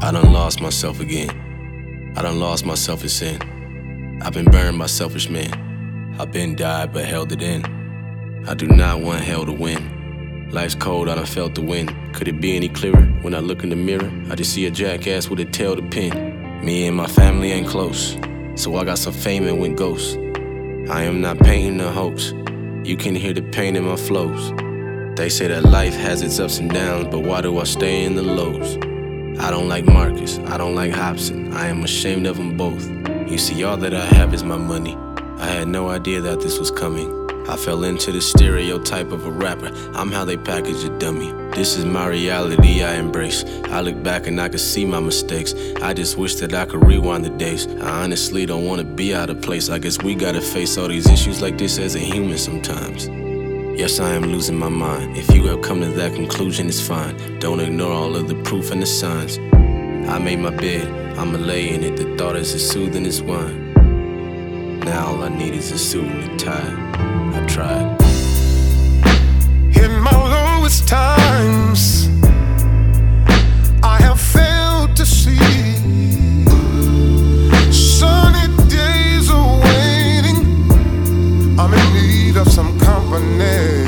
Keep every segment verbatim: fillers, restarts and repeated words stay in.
I done lost myself again. I done lost myself in sin. I've been burned by selfish men. I've been died but held it in. I do not want hell to win. Life's cold, I done felt the wind. Could it be any clearer? When I look in the mirror, I just see a jackass with a tail to pin. Me and my family ain't close, so I got some fame and went ghost. I am not painting a hoax. You can hear the pain in my flows. They say that life has its ups and downs, but why do I stay in the lows? I don't like Marcus, I don't like Hobson. I am ashamed of them both. You see, all that I have is my money. I had no idea that this was coming. I fell into the stereotype of a rapper. I'm how they package a dummy. This is my reality I embrace. I look back and I can see my mistakes. I just wish that I could rewind the days. I honestly don't wanna be out of place. I guess we gotta face all these issues like this as a human sometimes. Yes, I am losing my mind. If you have come to that conclusion, it's fine. Don't ignore all of the proof and the signs. I made my bed, I'ma lay in it. The thought is as soothing as wine. Now all I need is a suit and a tie. I tried. In my lowest times, I have failed to see sunny days are waiting. I'm in need of some company.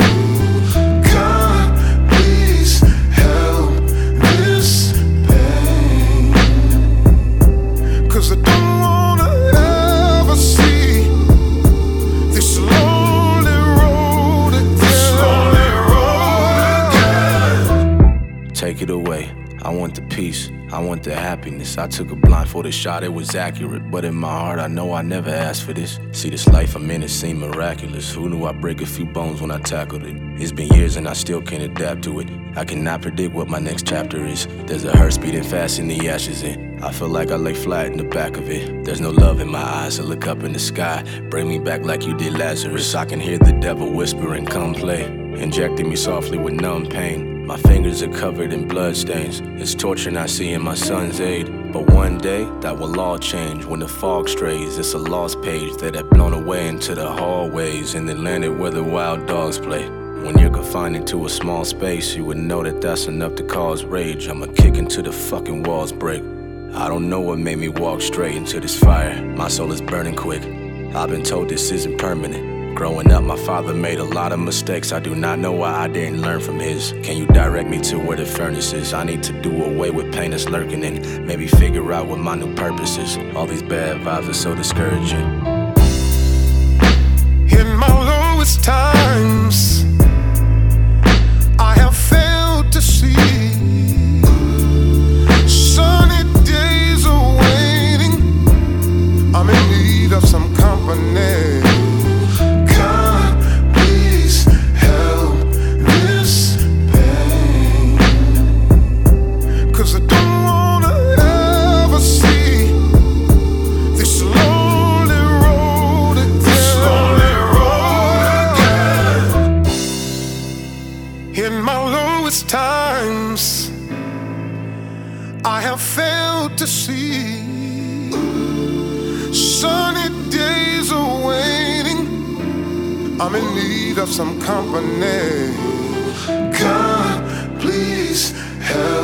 God, please help this pain, 'cause I don't wanna ever see this lonely road again. This lonely road again. Take it away. I want the peace, I want the happiness. I took a blindfolded shot, it was accurate. But in my heart, I know I never asked for this. See, this life I'm in, it seemed miraculous. Who knew I'd break a few bones when I tackled it? It's been years and I still can't adapt to it. I cannot predict what my next chapter is. There's a heart beating fast in the ashes in. I feel like I lay flat in the back of it. There's no love in my eyes, I look up in the sky. Bring me back like you did Lazarus. I can hear the devil whispering, come play. Injecting me softly with numb pain. My fingers are covered in bloodstains. It's torture not seeing my son's aid. But one day, that will all change. When the fog strays, it's a lost page that had blown away into the hallways in the landed where the wild dogs play. When you're confined into a small space, you would know that that's enough to cause rage. I'ma kick until the fucking walls break. I don't know what made me walk straight into this fire. My soul is burning quick. I've been told this isn't permanent. Growing up, my father made a lot of mistakes. I do not know why I didn't learn from his. Can you direct me to where the furnace is? I need to do away with pain that's lurking and maybe figure out what my new purpose is. All these bad vibes are so discouraging. In my lowest times, I have failed to see sunny days are waiting. I'm in need of some company. In my lowest times, I have failed to see sunny days are waiting. I'm in need of some company. God, please help.